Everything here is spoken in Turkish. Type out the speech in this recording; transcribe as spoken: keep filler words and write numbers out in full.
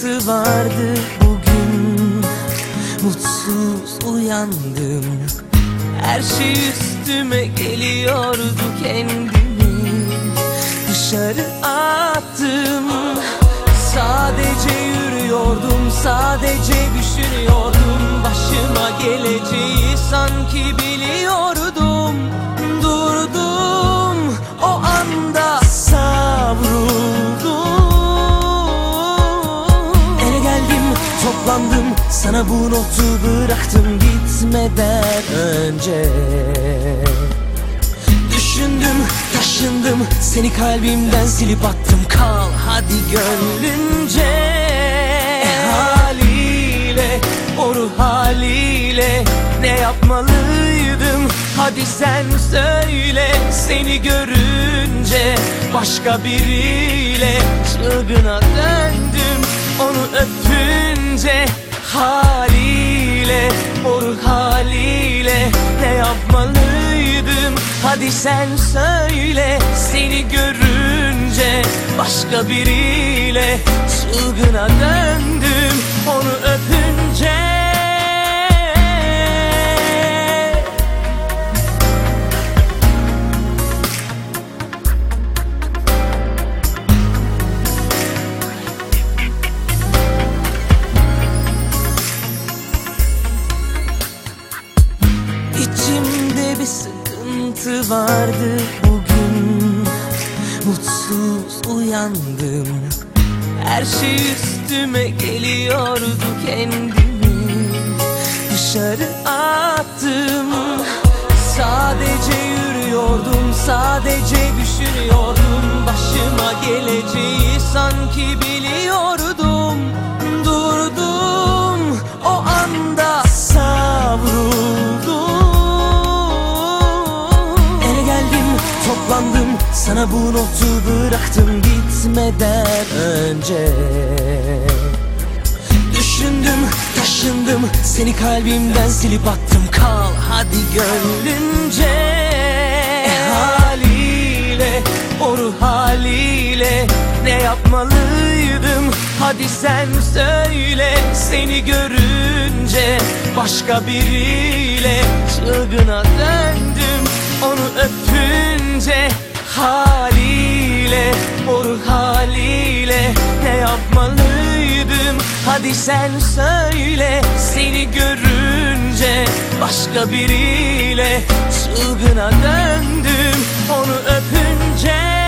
sıkıntı vardı bugün. Mutsuz uyandım, her şey üstüme geliyordu, kendimi dışarı attım. Sadece yürüyordum, sadece düşünüyordum, başıma geleceği sanki biliyordum. Durdum, o anda savruldum. Ele geldim, toplandım, sana bu notu bıraktım gitmeden önce. Düşündüm, taşındım, seni kalbimden silip attım, kal hadi gönlünce. E haliyle, o ruh haliyle ne yapmalıydım, hadi sen söyle. Seni görünce başka biriyle çılgına döndüm, onu öpünce. Haliyle, o ruh haliyle ne yapmalıydım, hadi sen söyle. Seni görünce başka biriyle çılgına döndüm, onu öpünce. İçimde bir sıkıntı vardı bugün. Mutsuz uyandım, her şey üstüme geliyordu, kendimi dışarı attım. Sadece yürüyordum, sadece düşünüyordum, başıma geleceği sanki biliyordum. Durdum, o anda savruldum. Ele geldim, toplandım, sana bu notu bıraktım gitmeden önce. Düşündüm, taşındım, seni kalbimden silip attım, kal hadi gönlünce. E haliyle, o ruh haliyle ne yapmalıydım, hadi sen söyle. Seni görünce başka biriyle çılgına döndüm, onu öpünce. Haliyle, o ruh haliyle ne yapmalıydım, hadi sen söyle. Seni görünce başka biriyle çılgına döndüm, onu öpünce.